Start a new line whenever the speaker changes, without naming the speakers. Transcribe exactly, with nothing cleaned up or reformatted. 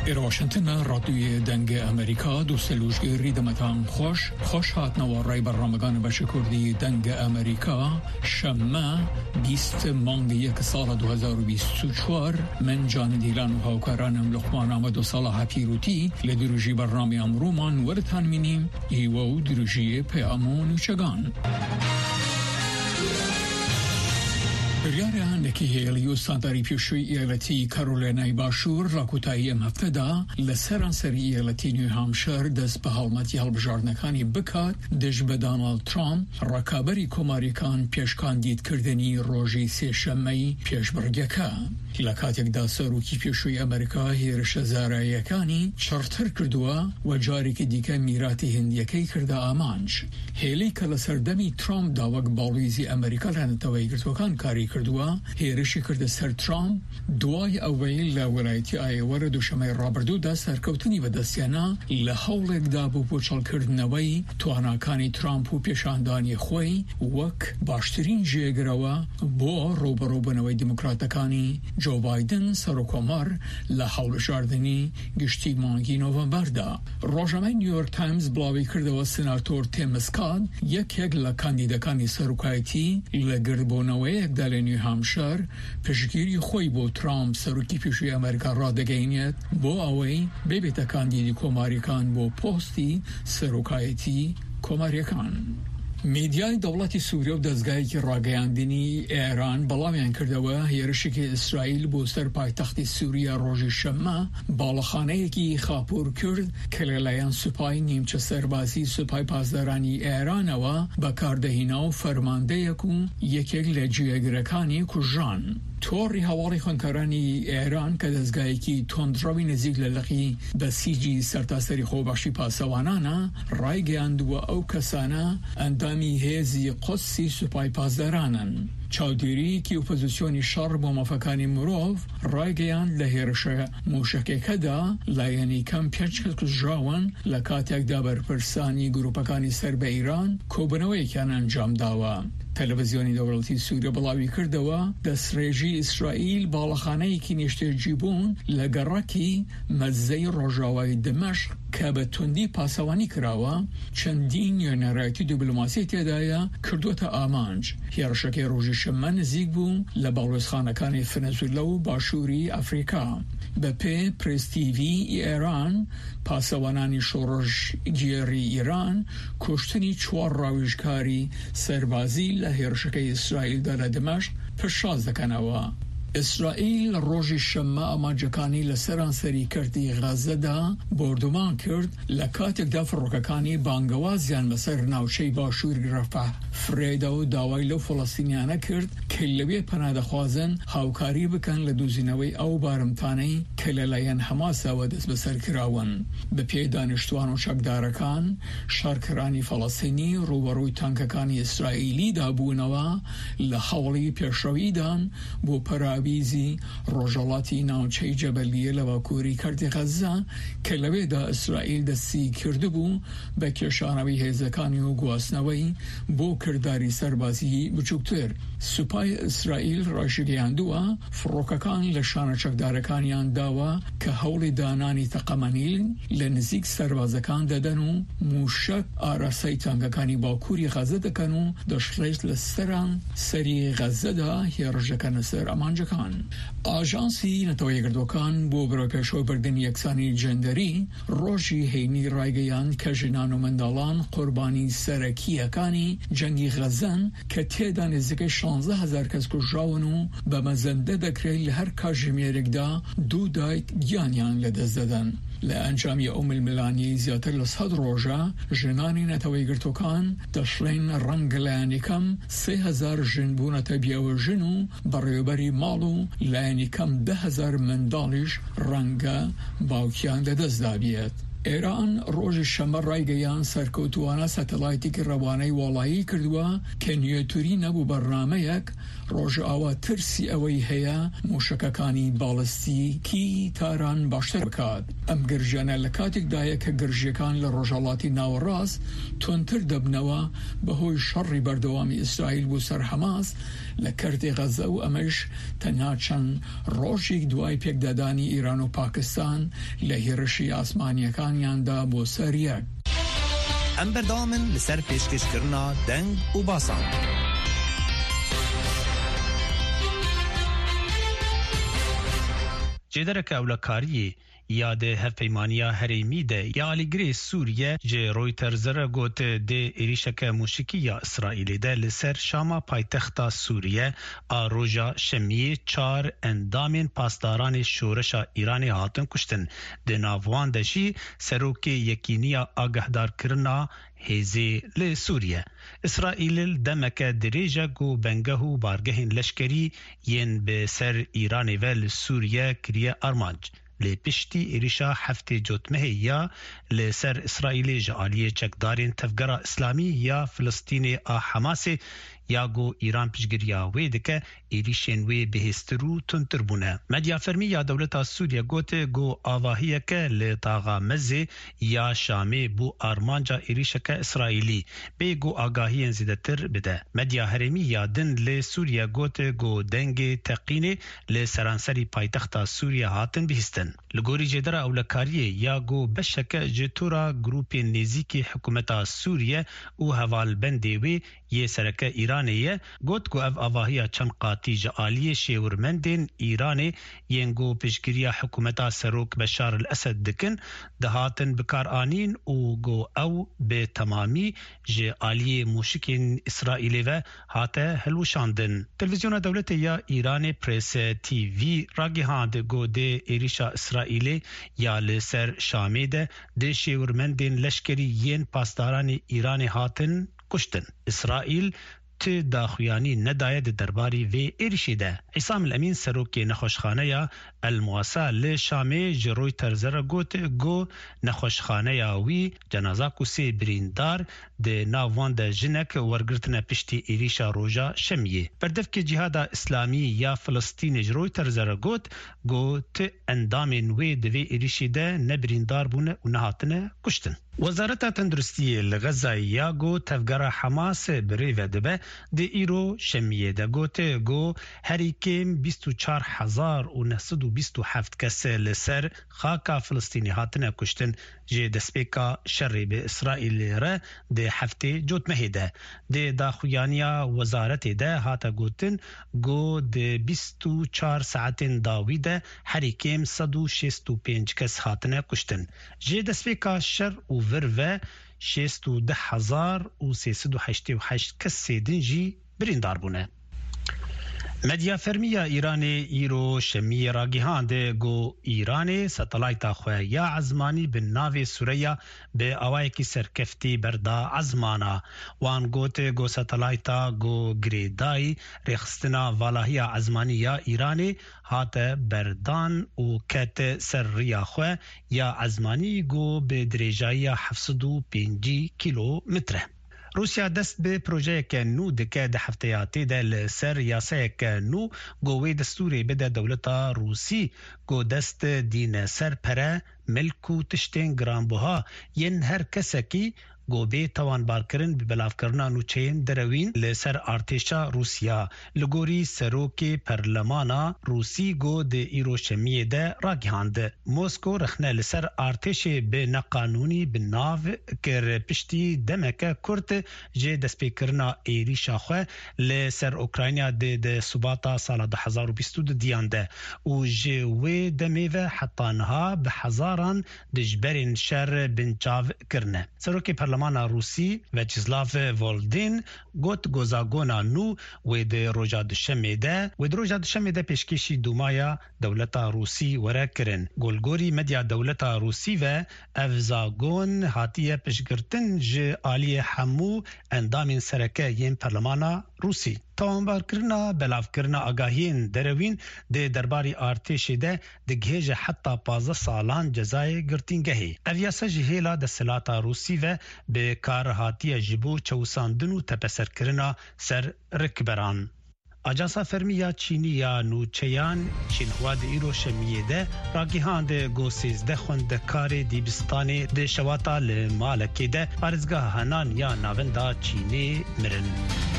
در واشنگتن رادیوی دنگ امریکا دو سلوشگیری دمتان خوش خوش هات نوارای برنامگان بشه کردی دنگ امریکا شمه بیست مانگ یک سال دو هزار و بیست و چهار من جان دیلان و هاوکارانم لقمان آمد و صلاح پیروتی لدروجی برنامه امرومان ورتان مینیم ایوو دروجی پیامون و چگان بریاره هندکی هیلیو سانتاری پیشوی ایالتی کارولینای باشور راکوتایی ام هفته دا لسرانسری ایالتی نیو هامشر دست به حالمتی هلبجارنکانی بکات دژ به دانالد ترامپ رکابری کماریکان پیشکاندید کردنی روژی سی شمی پیش برگکا لکاتیک دا سروکی پیشوی امریکا هیرش زارایکانی چرتر کردوا و جاری که دیگه میراتی هندیکی کرده آمانج هیلی که لسردمی ترامپ داوگ بالویزی امریکا لانتوایی گرتوکان کاری کردوا هیرشی کرده سر ترامپ دوای اویل لولایتی آیوار دوشمه رابردو دا سرکوتنی و دستیانا لحولک دا بو پوچل کردنوی تواناکانی ترامپ و پیشاندانی خوی وک باشترین جیگروا بو روبرو بنوی دموکراتکانی جو بایدن سروکومار لحول شاردنی گشتی مانگی نوامبر دا روزنامه نیویورک تایمز بلاوی کرده و سناتور تیم اسکات یک یک لکاندیدکانی سروکایتی لگردبونوی یک دل نیو هامشر پشگیری خوی بو ترامپ سروکی پیشوی امریکا را دگینیت بو اوی ببیت کاندیدی کماریکان بو پوستی سروکایتی کماریکان میدیای دولتی سوریه و دزگاهی که راگیاندنی ایران بلامیان کرده و هیرشی که اسرائیل بو سر پایتخت سوریه روژی شمه بالاخانه که خاپور کرد کلیلیان سپای نیمچه سربازی سپای پاسدارانی ایران و بکاردهینا و فرمانده یکو یکی لجیه گرکانی کجان توری حوالی خونکارانی ایران که دزگاهی که تندروی نزیگ للقی بسیجی سرتاسری خوبشی پاسوانانا رای گیاند و او کسانا اندامی هزی قصی سپای پاسدارانن چاودیری که اپوزیسیونی شرب و مفکانی مروف رای گیاند لهرشه موشکی کدا لایانی کم پیچ کس جاوان لکاتیک دابر پرسانی گروپکانی سر به ایران کوبنوی کن انجام داوا تلویزیونی دولتی سوریه بلاوی کرده و دست ریجی اسرائیل بالاخانه که نشته جیبون لگرکی مزه روژاوی دمشق که به تندی پاسوانی کراوا چندین یا نرایتی دیپلماسی تدایا کردوت آمانج هیرشکی روژی شمه نزیگ بون لبالوز خانکان ونزوئلا و باشوری افریقا به پی پرس تیوی ایران پاسوانانی شورش گیری ایران کشتنی چوار راویجکاری سربازی لهرشکی اسرائیل در دمشق پشاز دکنوا اسرائیل روژی شمه آماجکانی لسرانسری کردی غزه دا بردمان کرد لکاتک دا فروککانی بانگوازیان مسر ناوچه باشور رفح فریدا و داوایلو فلسطینیانه کرد که لبی پناه خوازن هاوکاری بکن لدوزینوی او بارمتانی که للاین حماس و دست بسر کراون به پی دانشتوان و چکدارکان شارکرانی فلسطینی روبروی تانککانی اسرائیلی دا بونوا لحولی پیشروی دان بو پرا بیزی روجالاتی ناوچه جبلیه لواکوری کردی غزه که لبه دا اسرائیل دستی کرده بو به کشانوی هزکانی و گواسنوی بو کرداری سربازی بچوکتر سپای اسرائیل راشگیاندوا فروککان لشان چکدارکانیان داوا که حول دانانی تقمانیل لنزیک سربازکان ددنو موشک آراسی تانگکانی باکوری غزه دکنو دشلیش لسران سری غزه دا هیرجکن سر امانجکان آژانسی نتوی گردوکان بو برای بردن یکسانی جندری روشی هینی رایگیان که جنان و مندالان قربانی سرکیکانی جنگی غزن که تیدان ازدگه شانزده هزار کس کجاونو به مزنده بکری لهر کاجمیرک دا دو دایت گیانیان لدست دادن لانجامی ام الملانی زیادر لصد روژا جنانی نتوی گردوکان دشلین رنگ لانیکم سه هزار جنبون تبیو جنو برای بری مالو لانی کم ده هزار مندالش رنگا باوکیان ده دست دابیت. ایران روز شەمە ڕایگەیان سەرکەوتووانە سەتەلایتێکی ڕەوانەی وڵایی کردووە کە نیوتری نەبوو بەرنامەیەک ڕۆژ ئاوا ترسی ئەوەی هەیە موشکەکانی باڵستیکی تاران باشتر بکات. ئەم گرژانە لە کاتێکدایە کە گرژەکان لە ڕۆژهەڵاتی ناوەڕاست تۆنتر دەبنەوە بەهۆی شەڕی بەردەوامی ئیسرائیل بۆ سەر حەماس لە کەرتی غەزە و ئەمەش تەنها چەند ڕۆژێک دوای پێکدادانی ئیران و پاکستان لە هێرشی ئاسمانیەکانیاندا بۆ سەریەک.
ئەم بەردەوامن لەسەر پێشکەشکردنا دەنگ و باسان. جێدەرەکە ئەولەکاریە یادە هەفپەیمانیا هەرێمی دە یا ئالیگرێ سووریە جێ ڕۆیتەرزەرە گوتە دێ عێریشەکە موشکی یا ئیسرائیلێ دە لەسەر شاما پایتەختا سووریە ئا ڕۆژا شەمیە چار ئەندامێن پاسدارانی شۆرەشا ئیرانی هاتن کوشتن. دە ناوان دەژی سەرۆکێ یەکینیە ئاگەهدارکردنا هێزێ لە سووریە. ئیسرائیل دەمەکە درێژە و بەنگەه و بارگەهین لەشکەری یەن بەسەر ئیرانێ ڤە لە سووریە کریە ئارمانج. لێ پشتی عێریشا هەفتێ جوتمەهێ یا لەسەر ئیسرائیلێ ژە ئالیە چەکدارên تەفگەرا ئیسلامی یا فلستینێ ئا حەماسێ یاگو ایران پشگیریا وی دکه ایریشن وی بهستر و تندتر بونه. مدیا فرمی یا دولتا سوریه گوته گو آواهیه که لطاقا مزه یا شامه بو آرمانجا ایریشکه اسرائیلی بی گو آگاهی زیدتر بده. مدیا هرمی یا دن ل سوریه گوته گو دنگ تقینه ل سرانسری پایتخت سوریه هاتن بهستن. لگوری جدر اولکاریه یا گو بشکه جتورا گروپ نزیکی حکومت سوریه و حوال بنده وی یه سرکه ایرانیه گوت گو اف آواهیا چند قاتی جعالی شیورمندین ایرانی ینگو پشگیریا حکومتا سروک بشار الاسد دکن دهاتن بکار آنین و گو او به تمامی جعالی موشکین اسرائیلی و هاته هلوشاندن. تلویزیون دولت یا ایران پریس تی وی راگی هاند گو ده ایریشا اسرائیلی یا لسر شامی ده ده شیورمندین لشکری ین پاسداران ایرانی هاتن کشتن. اسرائیل تی داخویانی نداید درباری وی ایرشیده. عصام الامین سروکی نخوشخانه یا المواسا لشامی جروی ترزر گوت گو نخوشخانه یا وی جنازا کسی بریندار ده ناوان ده جنک ورگرتن پشتی ایریشا روژا شمیه. بردف که جهاد اسلامی یا فلسطین جروی ترزر گوت گو تی اندامین وی دوی ایرشیده نبریندار بونه و نهاتنه کشتن. وزارت تندرستی لغزه یا گو تفگر حماس بری و دبه ده ایرو شمیه ده گوته گو هریکیم بیست و چار هزار و نهصد و بیست و هفت کس لسر خاکا فلسطینی هاتنه کشتن جه دسپیکا شری به اسرائیل را ده هفته جوت مهیده. ده داخویانیا وزارت ده هاتا گوتن گو ده بیست و چار ساعتین داویده هریکیم صد و شست و پنج کس هاتنه کشتن. جه دسپیکا شر و ور و شست و ده هزار و سیصد و هشت و هشت کس سیدن جی بریندار بونه. مدیا فرمیه ایرانی ایرو شمی راگیهان ده گو ایرانی ستلایتا خواه یا عزمانی به ناوی سوریه به اوای کی سرکفتی بردا عزمانا وان گوته گو ستلایتا گو گریدای رخستنا والاهی عزمانی یا ایرانی هات بردان و کت سریا خواه یا عزمانی گو به درجای هفتصد و پنج کیلومتر. روسیا دست به پروژه که نو دکه ده هفتهاتی ده لسر یاسه که نو گوی دستوری بده دولتا روسی گو دست دین سر پره ملک و تشتین گرانبوها ین هر کسکی گو به توان بارکرن به بلاف کرنا نوچین دروین لسر ارتشا روسیا لگوری سروک پرلمانا روسی گو ده ایرو شمیه ده راگهاند. موسکو رخنه لسر ارتش به نقانونی بناو کر پشتی دمک کرد جه دسپی کرنا ایری شاخه لسر اوکراینیا ده ده سباتا سال ده هزار و بیست و دو دیانده و جه وی دمیوه حتانها به هزاران دجبرین شر بنچاو کرنه. سروک پرلمانا پارلمان روسی وچسلاف ولدین گوت گوزاگونا نو و د روجا دشمه ده و د روجا دشمه ده پیشکشی دومایا دولتا روسی وره کرن گلگوری مدیا دولتا روسی و افزاگون هاتیه پشگرتن ج آلی همو اندامین سرکه ین پارلمانا روسی. توانبارکرنا بلافکرنا آگاهین دروین ده درباری ارتش ده دگهج حتی پانزده سالان جزای گرتینگهی اویاسا جهیلا ده سلاتا روسی و به کار هاتی جبو چوساندن و تپسرکرنا سر رکبران. اجانسا فرمیا چینی یا نوچیان چینهوا ده ایرو شمیه ده راگیهان ده گو سیزده خوندکار دیبستان ده شواتا لمالکی ده پارزگاه هنان یا ناوندا چینی مرن.